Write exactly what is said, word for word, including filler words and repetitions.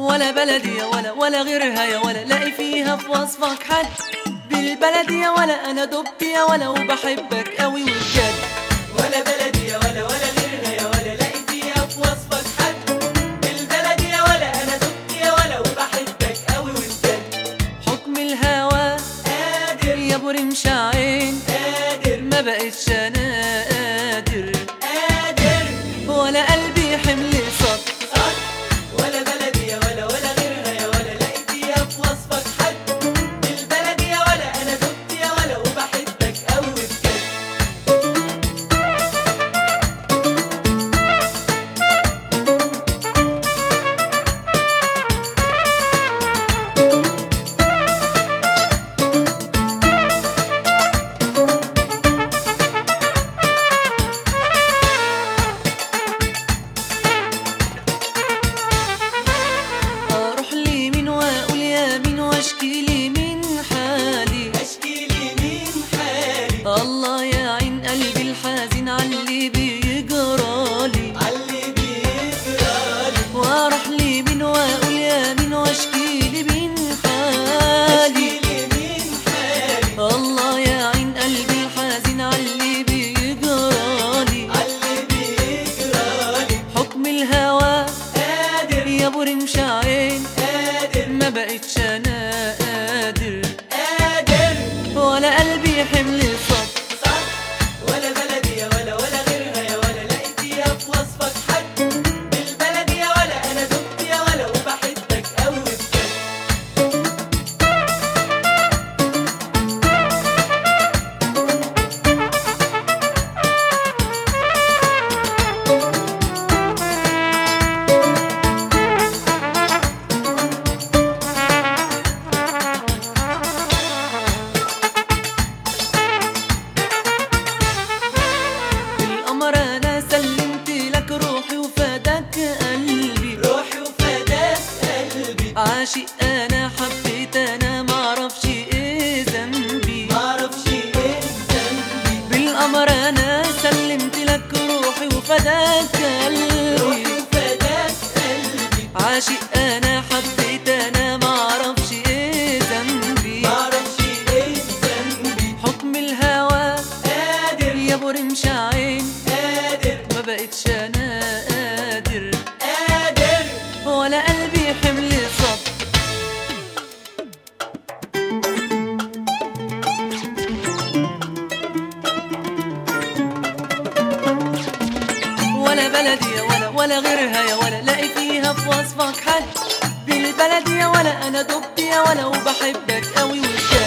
ولا بلدي يا ولا ولا غيرها يا ولا لاقي فيها في وصفك حد. بالبلدي يا ولا انا دبت يا ولا وبحبك قوي وبجد. ولا بلدي يا ولا ولا غيرها يا ولا لاقي فيها في وصفك حد. بالبلدي يا ولا انا دبت يا ولا وبحبك قوي وبجد. حكم الهوى قادر يا ابو رمش عين، قادر ما بقتش انا قادر قادر ولا قلبي حمل صد. صح. ولا بلدي يا ولا ولا غيرها يا ولا لاقي فيها في وصفك حد. بالبلدي يا ولا انا دبت يا ولا وبحبك قوي وبجد. اروح لمين واقول يا مين واشكي لي من حالي. اشكي لي من حالي الله يعين قلبي الحزين عاللي بيجرالي. عاللي بيجرالي. واروح لمين واقول يا مين واشكي لي من حالي. اشكي لي من حالي الله يعين قلبي الحزين عاللي بيجرالي. عاللي بيجرالي. حكم الهوى قادر يا ابو رمش عين، قادر ما بقتش انا قادر قادر ولا قلبي حمل صد. صح. ولا بلدي يا ولا ولا غيرها يا ولا لاقي فيها في وصفك حد. بالبلدي يا ولا انا دبت يا ولا وبحبك قوي وبجد. بالقمر انا سلمت لك روحي وفداك قلبي. روحي وفداك قلبي. عاشق انا حبيت انا معرفش ايه ذنبي. معرفش ايه ذنبي. بالقمر انا سلمت لك روحي وفداك روحي قلبي. وفداك قلبي. عاشق انا حبيت انا معرفش ايه ذنبي. معرفش ايه ذنبي. حكم الهوى قادر يا ابو رمش عين، قادر ما بقتش انا قادر قادر ولا قلبي حمل صد. ولا بلدي يا ولا ولا غيرها يا ولا لاقي فيها في وصفك حد. بالبلدي يا ولا انا دبت يا ولا وبحبك قوي وبجد.